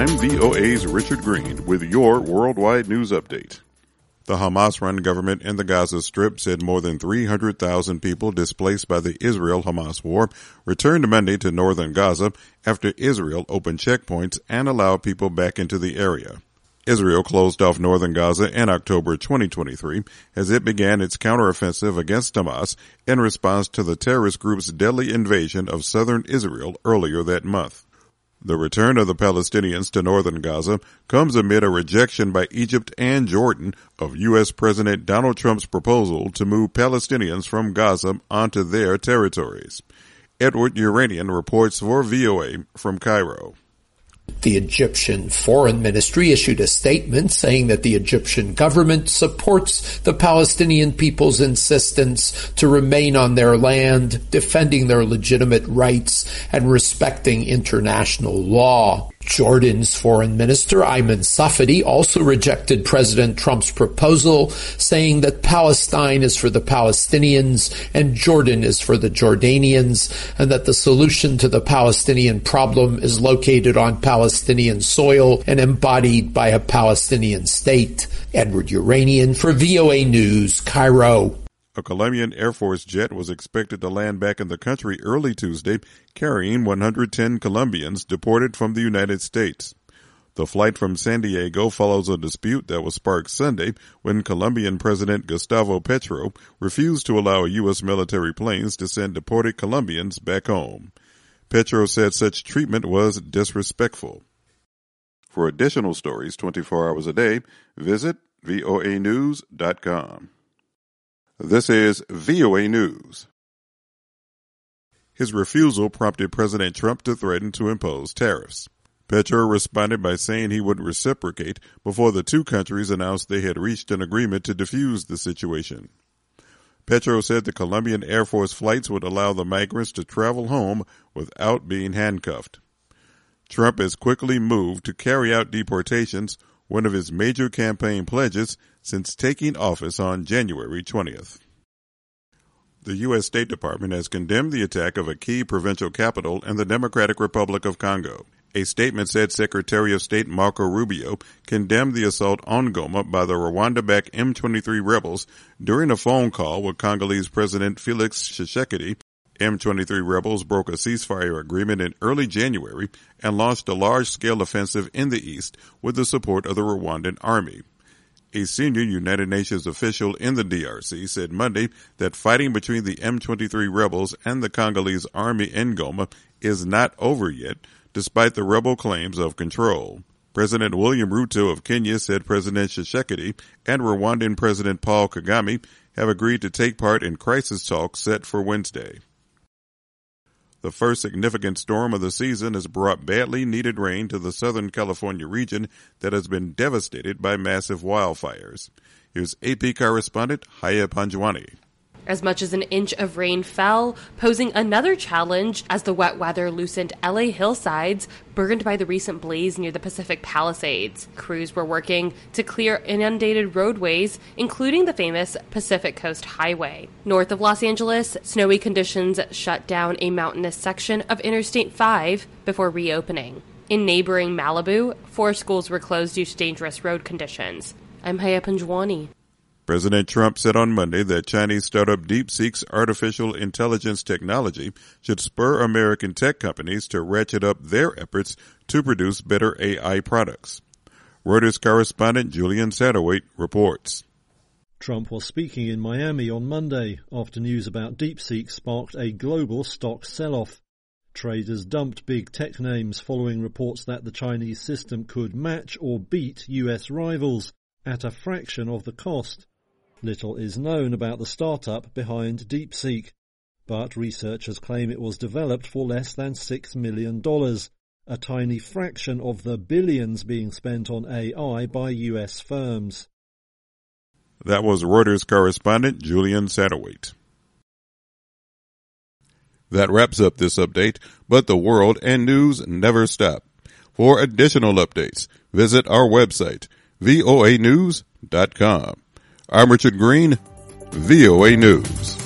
I'm VOA's Richard Green with your worldwide news update. The Hamas-run government in the Gaza Strip said more than 300,000 people displaced by the Israel-Hamas war returned Monday to northern Gaza after Israel opened checkpoints and allowed people back into the area. Israel closed off northern Gaza in October 2023 as it began its counteroffensive against Hamas in response to the terrorist group's deadly invasion of southern Israel earlier that month. The return of the Palestinians to northern Gaza comes amid a rejection by Egypt and Jordan of U.S. President Donald Trump's proposal to move Palestinians from Gaza onto their territories. Edward Uranian reports for VOA from Cairo. The Egyptian Foreign Ministry issued a statement saying that the Egyptian government supports the Palestinian people's insistence to remain on their land, defending their legitimate rights and respecting international law. Jordan's foreign minister, Ayman Safadi, also rejected President Trump's proposal, saying that Palestine is for the Palestinians and Jordan is for the Jordanians, and that the solution to the Palestinian problem is located on Palestinian soil and embodied by a Palestinian state. Edward Uranian for VOA News, Cairo. A Colombian Air Force jet was expected to land back in the country early Tuesday, carrying 110 Colombians deported from the United States. The flight from San Diego follows a dispute that was sparked Sunday when Colombian President Gustavo Petro refused to allow U.S. military planes to send deported Colombians back home. Petro said such treatment was disrespectful. For additional stories 24 hours a day, visit voanews.com. This is VOA News. His refusal prompted President Trump to threaten to impose tariffs. Petro responded by saying he would reciprocate before the two countries announced they had reached an agreement to defuse the situation. Petro said the Colombian Air Force flights would allow the migrants to travel home without being handcuffed. Trump has quickly moved to carry out deportations, one of his major campaign pledges since taking office on January 20th. The U.S. State Department has condemned the attack of a key provincial capital in the Democratic Republic of Congo. A statement said Secretary of State Marco Rubio condemned the assault on Goma by the Rwanda-backed M23 rebels during a phone call with Congolese President Felix Tshisekedi. M23 rebels broke a ceasefire agreement in early January and launched a large-scale offensive in the east with the support of the Rwandan army. A senior United Nations official in the DRC said Monday that fighting between the M23 rebels and the Congolese army in Goma is not over yet, despite the rebel claims of control. President William Ruto of Kenya said President Tshisekedi and Rwandan President Paul Kagame have agreed to take part in crisis talks set for Wednesday. The first significant storm of the season has brought badly needed rain to the Southern California region that has been devastated by massive wildfires. Here's AP correspondent Haya Panjwani. As much as an inch of rain fell, posing another challenge as the wet weather loosened LA hillsides burned by the recent blaze near the Pacific Palisades. Crews were working to clear inundated roadways, including the famous Pacific Coast Highway. North of Los Angeles, snowy conditions shut down a mountainous section of Interstate 5 before reopening. In neighboring Malibu, 4 schools were closed due to dangerous road conditions. I'm Haya Panjwani. President Trump said on Monday that Chinese startup DeepSeek's artificial intelligence technology should spur American tech companies to ratchet up their efforts to produce better AI products. Reuters correspondent Julian Satterwhite reports. Trump was speaking in Miami on Monday after news about DeepSeek sparked a global stock sell-off. Traders dumped big tech names following reports that the Chinese system could match or beat US rivals at a fraction of the cost. Little is known about the startup behind DeepSeek, but researchers claim it was developed for less than $6 million, a tiny fraction of the billions being spent on AI by US firms. That was Reuters correspondent Julian Satterwhite. That wraps up this update, but the world and news never stop. For additional updates, visit our website, voanews.com. I'm Richard Green, VOA News.